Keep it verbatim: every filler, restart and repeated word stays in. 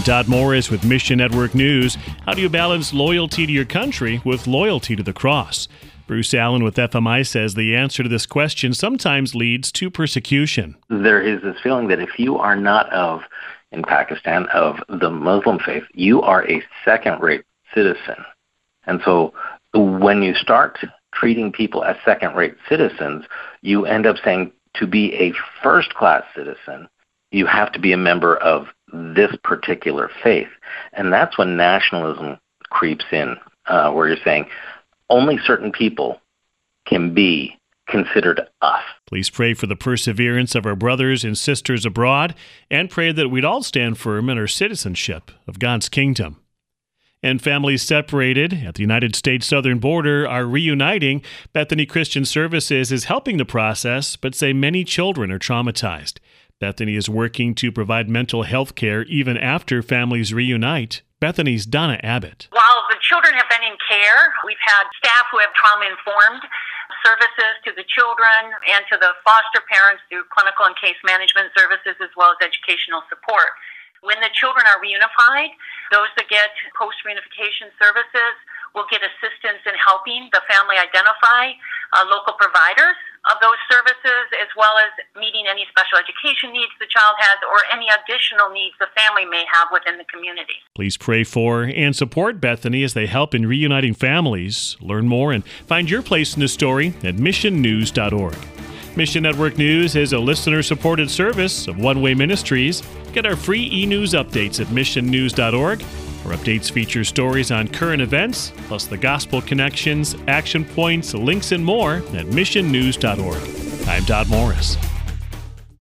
Dodd Morris with Mission Network News. How do you balance loyalty to your country with loyalty to the cross? Bruce Allen with F M I says the answer to this question sometimes leads to persecution. There is this feeling that if you are not of, in Pakistan, of the Muslim faith, you are a second-rate citizen. And so when you start treating people as second-rate citizens, you end up saying to be a first-class citizen, you have to be a member of this particular faith. And that's when nationalism creeps in, uh, where you're saying only certain people can be considered us. Please pray for the perseverance of our brothers and sisters abroad and pray that we'd all stand firm in our citizenship of God's kingdom. And families separated at the United States southern border are reuniting. Bethany Christian Services is helping the process, but say many children are traumatized. Bethany is working to provide mental health care even after families reunite. Bethany's Donna Abbott. While the children have been in care, we've had staff who have trauma-informed services to the children and to the foster parents through clinical and case management services as well as educational support. When the children are reunified, those that get post-reunification services will get assistance in helping the family identify uh, local providers of those services, as well as meeting any special education needs the child has or any additional needs the family may have within the community. Please pray for and support Bethany as they help in reuniting families. Learn more and find your place in the story at mission news dot org. Mission Network News is a listener-supported service of One Way Ministries. Get our free e-news updates at mission news dot org. Our updates feature stories on current events, plus the gospel connections, action points, links, and more at mission news dot org. I'm Dodd Morris.